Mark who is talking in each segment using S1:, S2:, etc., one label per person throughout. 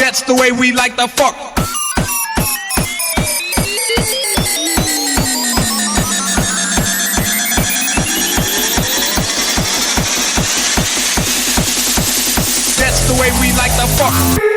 S1: That's the way we like to fuck. That's the way we like to fuck.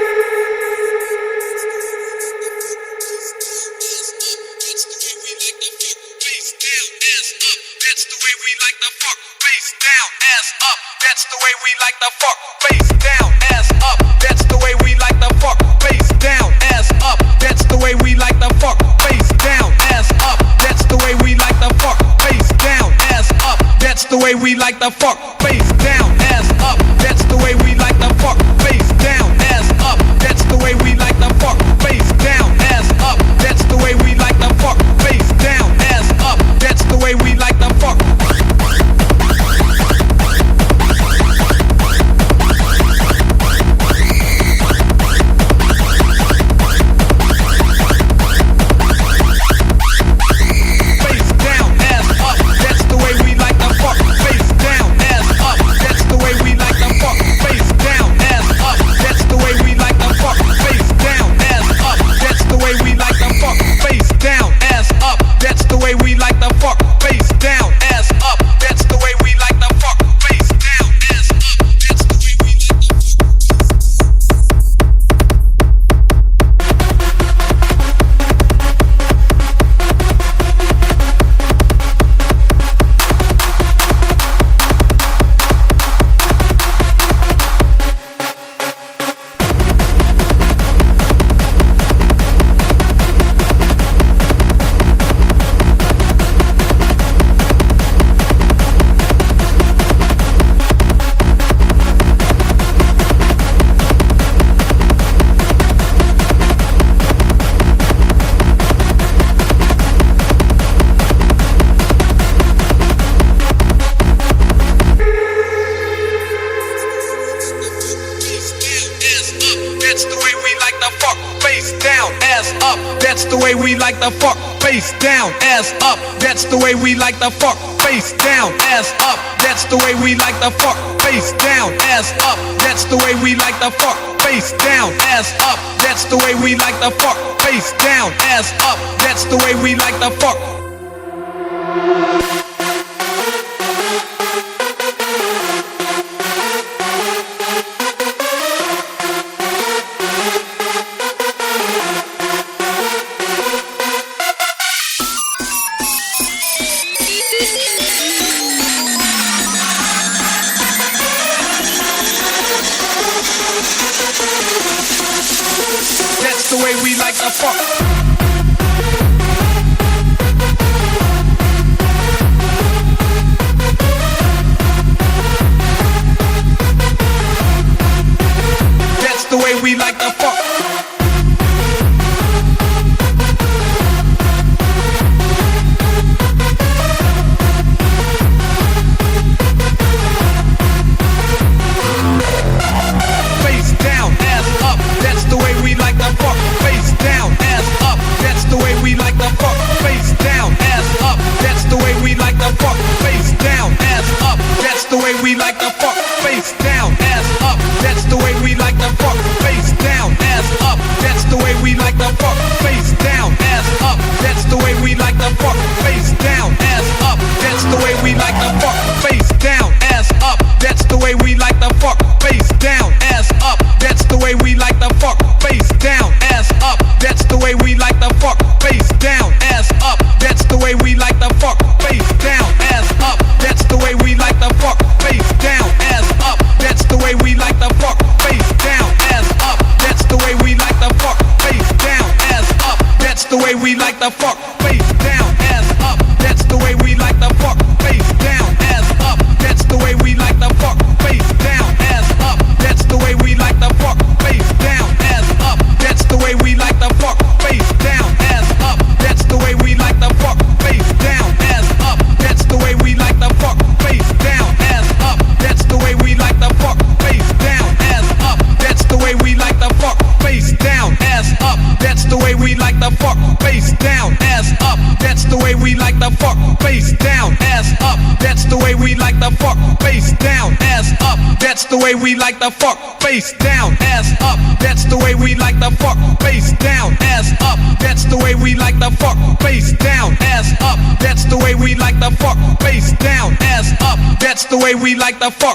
S1: That's the way we like to fuck. Face down, ass up. That's the way we like to fuck. Face down, ass up. That's the way we like to fuck. Face down, ass up. That's the way we like to fuck. Face down, ass up. That's the way we like to fuck. Face down, ass up. That's the way we like to fuck. Face down, ass up. That's the way we like to fuck. Face down, ass up. That's the way we like to fuck. Face down, ass up. That's the way we like to fuck. That's the way we like to fuck. Face down, ass up. That's the way we like to fuck. Face down, ass up. That's the way we like to fuck. Face down, ass up. That's the way we like to fuck. Face down, ass up. That's the way we like to fuck. Face down, ass up. That's the way we like to fuck. That's the way we like to fuck. That's the way we like to fuck. Face down, ass up. That's the way we like to fuck. Face down, ass up. That's the way we like to fuck. Face down, ass up. That's the way we like to fuck. Face down, ass up. That's the way we like to fuck. Face down, ass up. That's the way we like to fuck. Face down, ass up. That's the way we like to fuck. Face down, ass up. That's the way we like to fuck. Face down, ass up. That's the way we like to fuck. Face down, ass up. That's the way we like to fuck. Face down, ass up. That's the way we like to fuck. Face down, ass up. That's the way we like to fuck. Face down, ass up. That's the way we like to fuck. Face down, ass up. That's the way we like to fuck. Face down, ass up. That's the way we like to fuck. Face down, ass up. That's the way we like to fuck. Face down, ass up. That's the way we like to fuck. Face down, ass up. That's the way we like to fuck. Face down, ass up. That's the way we like to fuck. Face down, ass up. That's the way we like to fuck. Face down, ass up. That's the way we like to fuck. Face down, ass up. That's the way we like to fuck. Face down, ass up. That's the way we like to fuck. Face down, ass up. That's the way we like to fuck. Face down, ass up. That's the way we like to fuck. Face down, ass up. That's the way we like to fuck. Face down, ass up. That's the way we like the fuck. Face down, ass up. That's the way we like the fuck. Face down, ass up. That's the way we like the fuck. Face down, ass up. That's the way we like the fuck. Face down, ass up. That's the way we like the fuck. Face down, ass up. That's the way we like the fuck. Face down, ass up. That's the way we like the fuck.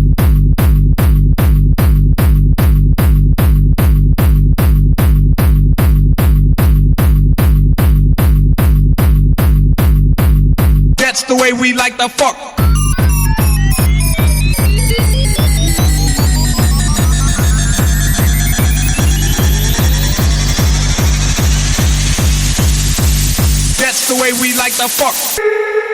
S1: That's the way we like the fuck. That's the way we like the fuck.